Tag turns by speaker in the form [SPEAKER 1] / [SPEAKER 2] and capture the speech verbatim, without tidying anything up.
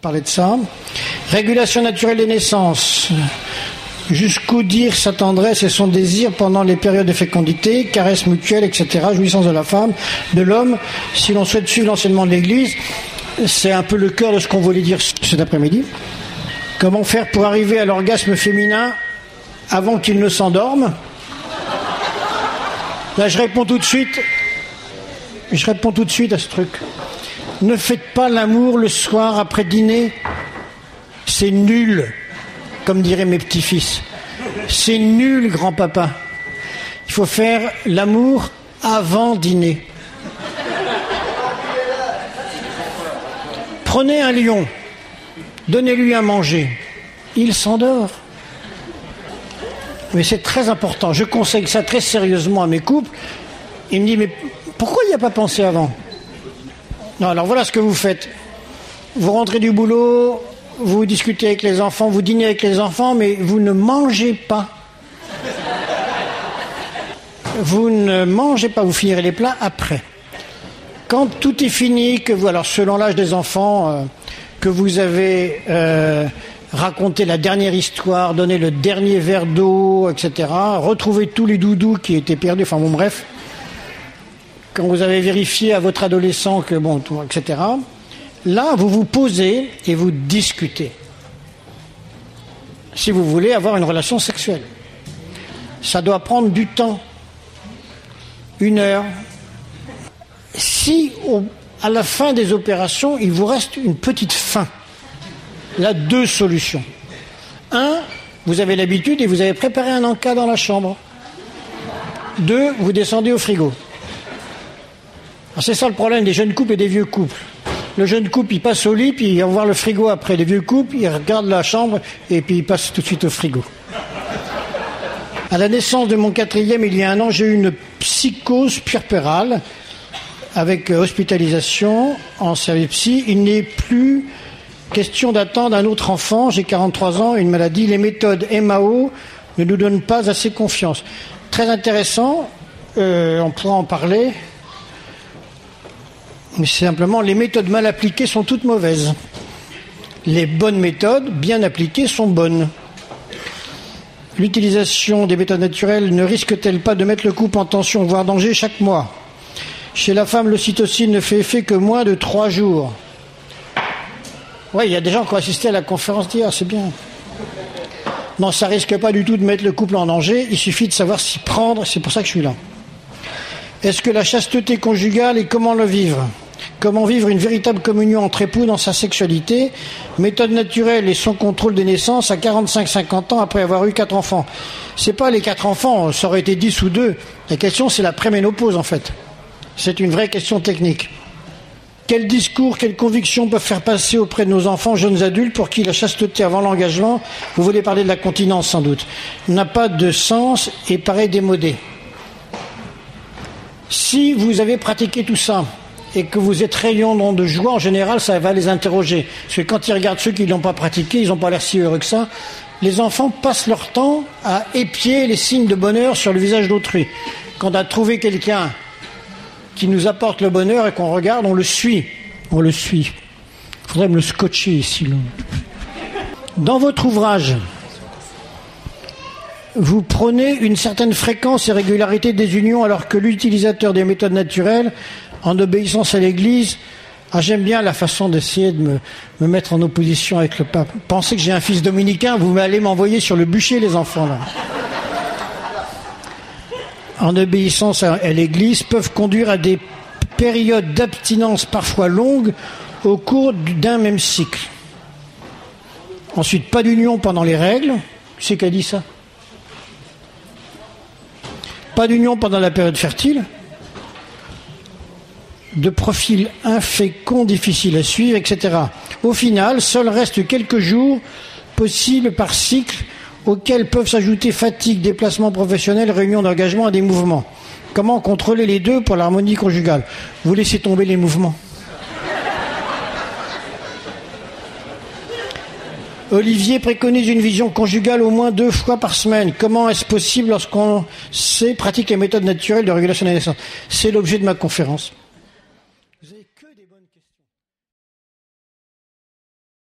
[SPEAKER 1] parler de ça. Régulation naturelle des naissances. Jusqu'où dire sa tendresse et son désir pendant les périodes de fécondité, caresses mutuelles, et cetera, jouissance de la femme, de l'homme, si l'on souhaite suivre l'enseignement de l'Église. C'est un peu le cœur de ce qu'on voulait dire cet après-midi. Comment faire pour arriver à l'orgasme féminin avant qu'il ne s'endorme? Là, je réponds tout de suite. Je réponds tout de suite à ce truc. Ne faites pas l'amour le soir après dîner. C'est nul. Comme diraient mes petits-fils. C'est nul, grand-papa. Il faut faire l'amour avant dîner. Prenez un lion, donnez-lui à manger. Il s'endort. Mais c'est très important. Je conseille ça très sérieusement à mes couples. Il me dit, mais pourquoi il n'y a pas pensé avant? Non, alors voilà ce que vous faites. Vous rentrez du boulot... Vous discutez avec les enfants, vous dînez avec les enfants, mais vous ne mangez pas. Vous ne mangez pas, vous finirez les plats après. Quand tout est fini, que vous, alors selon l'âge des enfants, euh, que vous avez euh, raconté la dernière histoire, donné le dernier verre d'eau, et cetera, retrouvé tous les doudous qui étaient perdus, enfin bon bref, quand vous avez vérifié à votre adolescent que bon, tout, et cetera, là, vous vous posez et vous discutez. Si vous voulez avoir une relation sexuelle. Ça doit prendre du temps. Une heure. Si, au, à la fin des opérations, il vous reste une petite faim, là, deux solutions. Un, vous avez l'habitude et vous avez préparé un encas dans la chambre. Deux, vous descendez au frigo. Alors, c'est ça le problème des jeunes couples et des vieux couples. Le jeune couple, il passe au lit, puis il va voir le frigo après. Les vieux couples, ils regardent la chambre, et puis ils passent tout de suite au frigo. À la naissance de mon quatrième, il y a un an, j'ai eu une psychose puerpérale, avec hospitalisation en service psy. Il n'est plus question d'attendre un autre enfant. J'ai quarante-trois ans, une maladie. Les méthodes M A O ne nous donnent pas assez confiance. Très intéressant, euh, on pourra en parler. Mais simplement, les méthodes mal appliquées sont toutes mauvaises. Les bonnes méthodes, bien appliquées, sont bonnes. L'utilisation des méthodes naturelles ne risque-t-elle pas de mettre le couple en tension, voire danger chaque mois? Chez la femme, l'ocytocine ne fait effet que moins de trois jours. Oui, il y a des gens qui ont assisté à la conférence d'hier, c'est bien. Non, ça risque pas du tout de mettre le couple en danger, il suffit de savoir s'y prendre, c'est pour ça que je suis là. Est-ce que la chasteté conjugale et comment le vivre? Comment vivre une véritable communion entre époux dans sa sexualité? Méthode naturelle et son contrôle des naissances à quarante-cinq à cinquante ans après avoir eu quatre enfants. C'est pas les quatre enfants, ça aurait été dix ou deux. La question, c'est la préménopause, en fait. C'est une vraie question technique. Quels discours, quelles convictions peuvent faire passer auprès de nos enfants, jeunes adultes, pour qui la chasteté avant l'engagement, vous voulez parler de la continence sans doute, n'a pas de sens et paraît démodé? Si vous avez pratiqué tout ça, et que vous êtes rayonnant de joie, en général, ça va les interroger. Parce que quand ils regardent ceux qui ne l'ont pas pratiqué, ils n'ont pas l'air si heureux que ça. Les enfants passent leur temps à épier les signes de bonheur sur le visage d'autrui. Quand on a trouvé quelqu'un qui nous apporte le bonheur et qu'on regarde, on le suit. On le suit. Il faudrait me le scotcher ici. Là. Dans votre ouvrage, vous prenez une certaine fréquence et régularité des unions alors que l'utilisateur des méthodes naturelles, en obéissance à l'Église, ah, j'aime bien la façon d'essayer de me, me mettre en opposition avec le pape. Pensez que j'ai un fils dominicain, vous allez m'envoyer sur le bûcher, les enfants, là. En obéissance à, à l'Église, peuvent conduire à des périodes d'abstinence parfois longues au cours d'un même cycle. Ensuite, pas d'union pendant les règles. Qui c'est qui a dit ça? Pas d'union pendant la période fertile. De profil infécond, difficile à suivre, et cetera. Au final, seul restent quelques jours possibles par cycle auxquels peuvent s'ajouter fatigue, déplacement professionnel, réunion d'engagement et des mouvements. Comment contrôler les deux pour l'harmonie conjugale? Vous laissez tomber les mouvements. Olivier préconise une vision conjugale au moins deux fois par semaine. Comment est-ce possible lorsqu'on sait, pratique les méthodes naturelles de régulation des naissances? C'est l'objet de ma conférence.